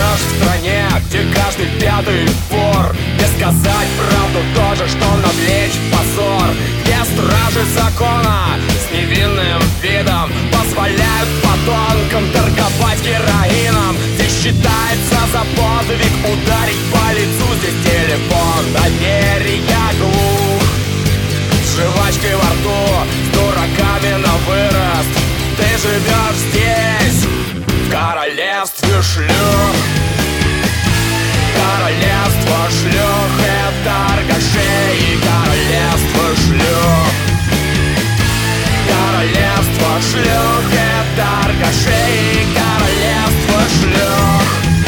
живешь в стране, где каждый пятый вор, где сказать правду тоже, что навлечь позор, где стражи закона с невинным видом позволяют подонкам торговать героином, где считается за подвиг ударить по лицу. Здесь телефон, доверия глух, с жвачкой во рту, с дураками на вырост. Ты живешь здесь, в королевстве шлюх. Королевство шлюх — это торгашей. Королевство шлюх. Королевство шлюх — это торгашей. Королевство шлюх.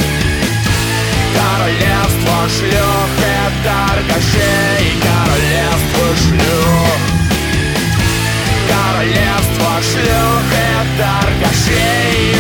Королевство шлюх — это торгашей. Королевство шлюх. Королевство шлюх — это торгашей.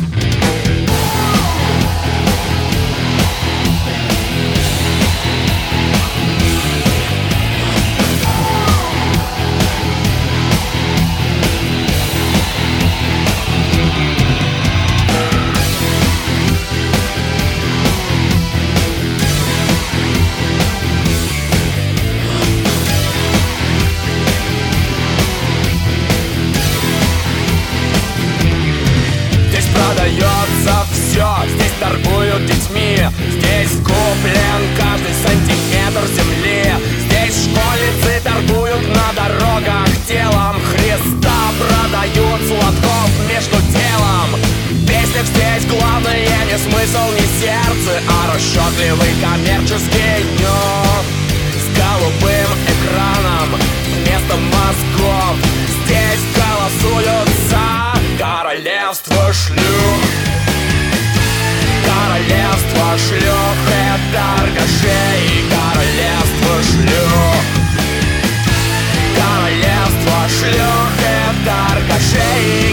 Продается все, здесь торгуют детьми, здесь куплен каждый сантиметр земли. Здесь школьницы торгуют на дорогах телом Христа, продают сладков между делом. В песнях здесь главное не смысл, не сердце, а расчетливый коммерческий днём с голубым экраном вместо мозгов. Здесь голосуются королевство шлюх. Королевство шлюх — это торгашей. Королевство шлюх. Королевство шлюх — это торгашей.